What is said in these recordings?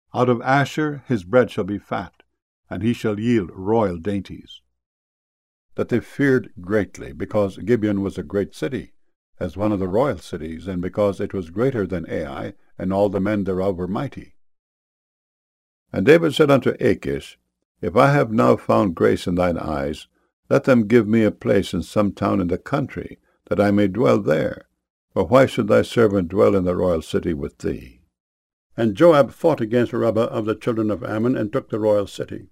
Out of Asher his bread shall be fat, and he shall yield royal dainties. That they feared greatly, because Gibeon was a great city, as one of the royal cities, and because it was greater than Ai, and all the men thereof were mighty. And David said unto Achish, If I have now found grace in thine eyes, let them give me a place in some town in the country, that I may dwell there. For why should thy servant dwell in the royal city with thee? And Joab fought against Rabbah of the children of Ammon, and took the royal city.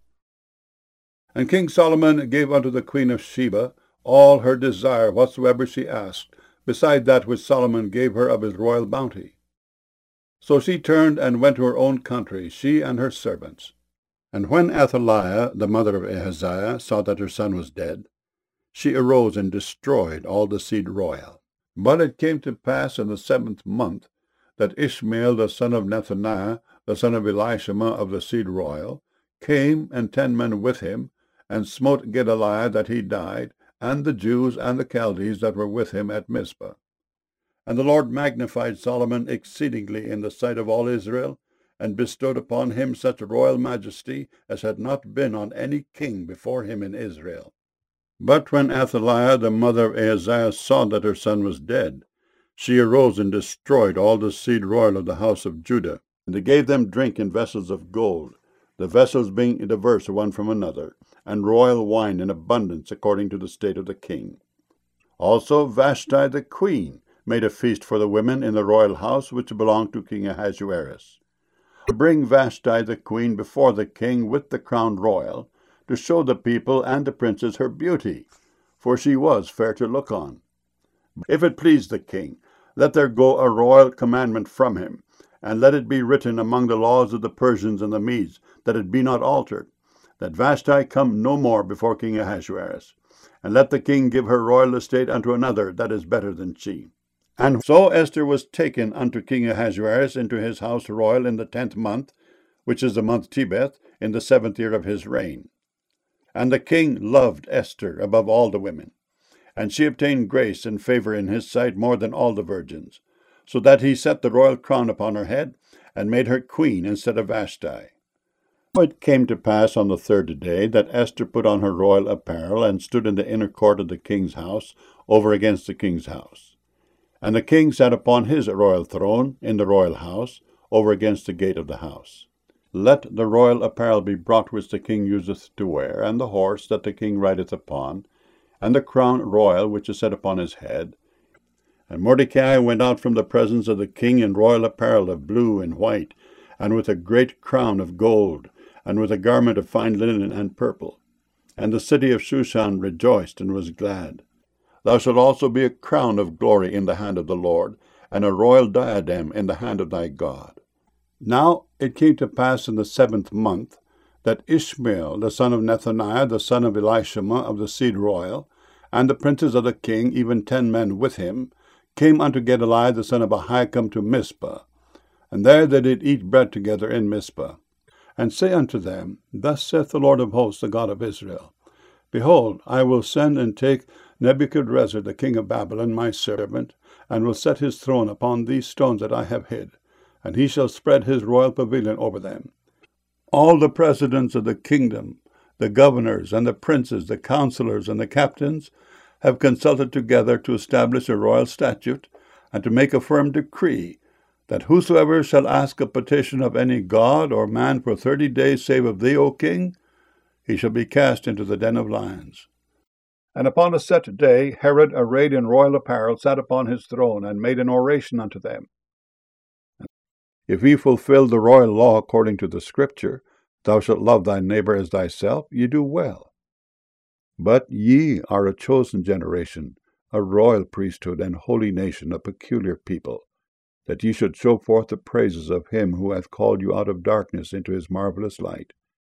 And King Solomon gave unto the queen of Sheba all her desire whatsoever she asked, beside that which Solomon gave her of his royal bounty. So she turned and went to her own country, she and her servants. And when Athaliah, the mother of Ahaziah, saw that her son was dead, she arose and destroyed all the seed royal. But it came to pass in the 7th month that Ishmael the son of Nethaniah, the son of Elishama of the seed royal, came, and 10 men with him, and smote Gedaliah that he died, and the Jews and the Chaldees that were with him at Mizpah. And the Lord magnified Solomon exceedingly in the sight of all Israel, and bestowed upon him such royal majesty as had not been on any king before him in Israel. But when Athaliah, the mother of Ahaziah, saw that her son was dead, she arose and destroyed all the seed royal of the house of Judah, and they gave them drink in vessels of gold, the vessels being diverse one from another, and royal wine in abundance according to the state of the king. Also Vashti the queen made a feast for the women in the royal house which belonged to King Ahasuerus. To bring Vashti the queen before the king with the crown royal, to show the people and the princes her beauty, for she was fair to look on. If it please the king, let there go a royal commandment from him, and let it be written among the laws of the Persians and the Medes, that it be not altered, that Vashti come no more before King Ahasuerus, and let the king give her royal estate unto another that is better than she. And so Esther was taken unto King Ahasuerus into his house royal in the 10th month, which is the month Tebeth, in the 7th year of his reign. And the king loved Esther above all the women, and she obtained grace and favor in his sight more than all the virgins, so that he set the royal crown upon her head, and made her queen instead of Vashti. It came to pass on the 3rd day that Esther put on her royal apparel, and stood in the inner court of the king's house, over against the king's house. And the king sat upon his royal throne in the royal house, over against the gate of the house. Let the royal apparel be brought which the king useth to wear, and the horse that the king rideth upon, and the crown royal which is set upon his head. And Mordecai went out from the presence of the king in royal apparel of blue and white, and with a great crown of gold, and with a garment of fine linen and purple. And the city of Shushan rejoiced and was glad. Thou shalt also be a crown of glory in the hand of the Lord, and a royal diadem in the hand of thy God. Now it came to pass in the 7th month, that Ishmael the son of Nethaniah, the son of Elishama of the seed royal, and the princes of the king, even 10 men with him, came unto Gedaliah the son of Ahikam to Mizpah. And there they did eat bread together in Mizpah. And say unto them, Thus saith the Lord of hosts, the God of Israel, Behold, I will send and take Nebuchadrezzar the king of Babylon, my servant, and will set his throne upon these stones that I have hid, and he shall spread his royal pavilion over them. All the presidents of the kingdom, the governors and the princes, the counselors and the captains, have consulted together to establish a royal statute, and to make a firm decree, that whosoever shall ask a petition of any god or man for 30 days, save of thee, O king, he shall be cast into the den of lions. And upon a set day Herod, arrayed in royal apparel, sat upon his throne, and made an oration unto them. If ye fulfill the royal law according to the Scripture, thou shalt love thy neighbor as thyself, ye do well. But ye are a chosen generation, a royal priesthood, and holy nation, a peculiar people, that ye should show forth the praises of him who hath called you out of darkness into his marvelous light.